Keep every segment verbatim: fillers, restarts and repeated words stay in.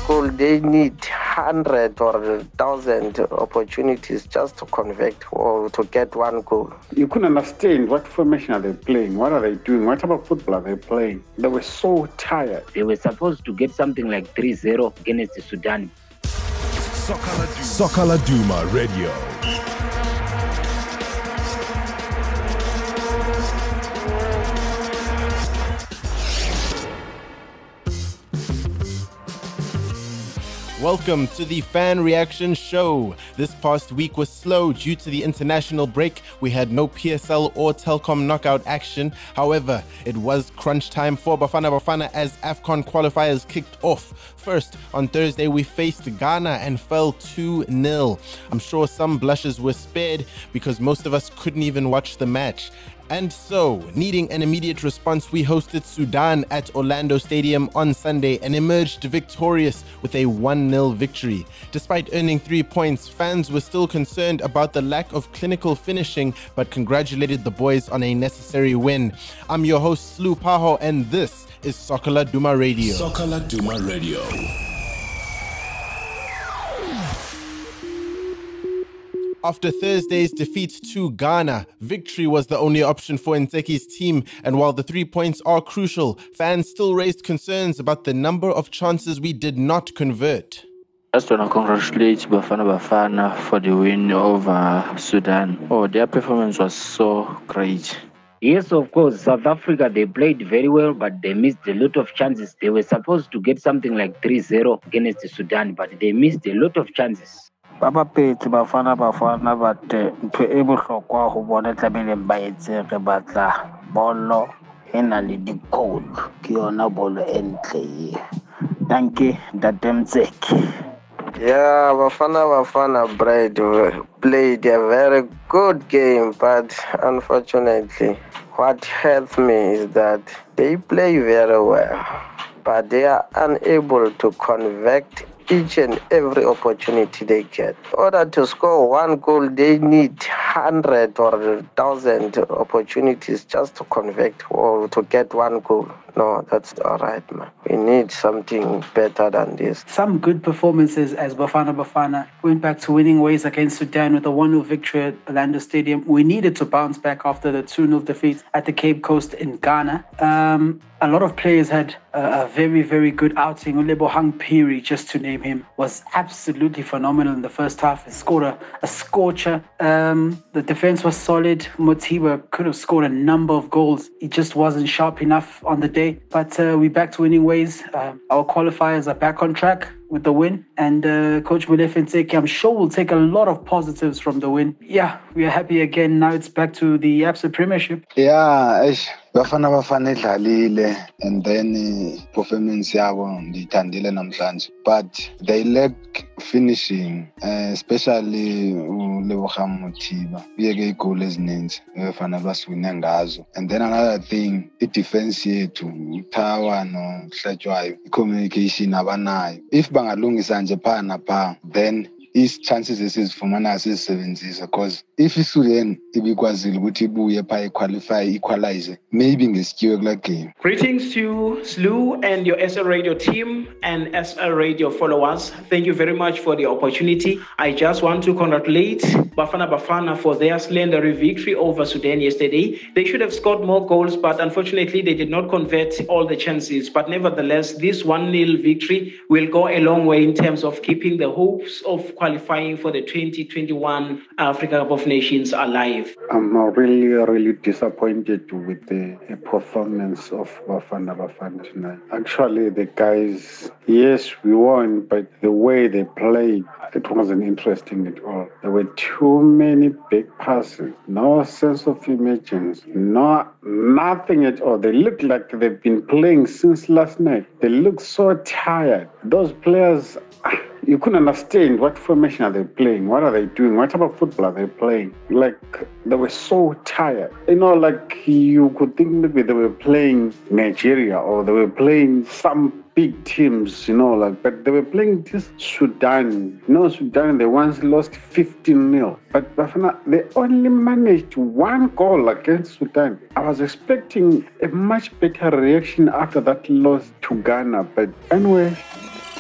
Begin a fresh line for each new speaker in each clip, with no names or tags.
goal, they need hundred or thousand opportunities just to convert or to get one goal.
You couldn't understand what formation are they playing, what are they doing, what type of football are they playing. They were so tired.
They were supposed to get something like three zero against Sudan.
Soccer Laduma Radio. Welcome to the Fan Reaction Show. This past week was slow due to the international break. We had no P S L or Telkom knockout action. However, it was crunch time for Bafana Bafana as AFCON qualifiers kicked off. First, on Thursday, we faced Ghana and fell two nil. I'm sure some blushes were spared because most of us couldn't even watch the match. And so, needing an immediate response, we hosted Sudan at Orlando Stadium on Sunday and emerged victorious with a one nil victory. Despite earning three points, fans were still concerned about the lack of clinical finishing, but congratulated the boys on a necessary win. I'm your host, Slu Paho, and this is Soccer Laduma Radio.
Soccer Laduma Radio.
After Thursday's defeat to Ghana, victory was the only option for Ntseki's team, and while the three points are crucial, fans still raised concerns about the number of chances we did not convert.
I just want to congratulate Bafana Bafana for the win over Sudan. Oh, their performance was so great.
Yes, of course, South Africa, they played very well, but they missed a lot of chances. They were supposed to get something like three zero against Sudan, but they missed a lot of chances.
Baba petse Bafana Bafana but ntho e bohlokwa ho bona tlameleng ba etse re batla bolo ena le di-goal ke yona bolo e ntle e. Danke Ntate Mtseki.
Yeah, Bafana Bafana Bride played a very good game, but unfortunately, what hurts me is that they play very well, but they are unable to convert each and every opportunity they get. In order to score one goal, they need hundred or thousand opportunities just to convert or to get one goal. No, that's all right, man. We need something better than this.
Some good performances as Bafana Bafana went back to winning ways against Sudan with a one nil victory at Orlando Stadium. We needed to bounce back after the two nil defeat at the Cape Coast in Ghana. Um, a lot of players had a, a very, very good outing. Olebohang Piri, just to name him, was absolutely phenomenal in the first half. He scored a, a scorcher. Um, the defense was solid. Motiba could have scored a number of goals. He just wasn't sharp enough on the day. But uh, we're back to winning ways. Uh, our qualifiers are back on track with the win. And uh, Coach Molefe Ntseki, I'm sure we'll take a lot of positives from the win. Yeah, we are happy again. Now it's back to the Absa Premiership.
Yeah, Bafana Bafana idlalile and then performance yabo ndiyithandile namhlanje. But they lack finishing, uh, especially uLebogang Motiba. Uyeke igoal ezininzi ebafana basiwina ngazo. And then another thing, i-defense yethu, uThawa noHlatshwayo, i-communication abanayo. If bangalungisa nje pha napha, then is chances esizifumana sizisebenzisa, because if iSudan ibikwazile ukuthi ibuye pha equalify equalize, maybe ngesityiwe kula game.
Greetings to Slu and your S L Radio team and S L Radio followers. Thank you very much for the opportunity. I just want to congratulate Bafana Bafana for their splendid victory over Sudan yesterday. They should have scored more goals, but unfortunately they did not convert all the chances. But nevertheless, this one nil victory will go a long way in terms of keeping the hopes of qualifying for the twenty twenty-one Africa Cup of Nations alive.
I'm really, really disappointed with the performance of Bafana Bafana tonight. Actually, the guys, yes, we won, but the way they played, it wasn't interesting at all. There were too many big passes, no sense of emergence, no, nothing at all. They look like they've been playing since last night. They look so tired. Those players, you couldn't understand what formation are they playing, what are they doing, what type of football are they playing. Like, they were so tired. You know, like you could think maybe they were playing Nigeria or they were playing some big teams, you know, like, but they were playing this Sudan. You know, Sudan, they once lost fifteen nil. But Bafana, they only managed one goal against Sudan. I was expecting a much better reaction after that loss to Ghana. But anyway,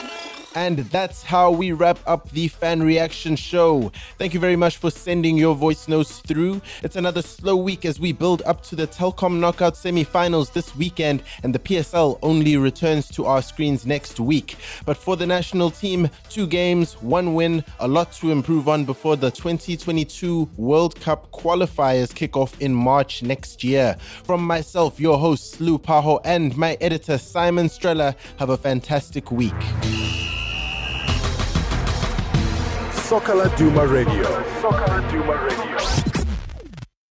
And that's how we wrap up the fan reaction show. Thank you very much for sending your voice notes through. It's another slow week as we build up to the Telkom Knockout semi-finals this weekend, and the P S L only returns to our screens next week. But for the national team, two games, one win, a lot to improve on before the twenty twenty-two World Cup qualifiers kick off in March next year. From myself, your host, Lou Paho, and my editor, Simon Streller, have a fantastic week.
Soccer Laduma Radio. Soccer Laduma Radio.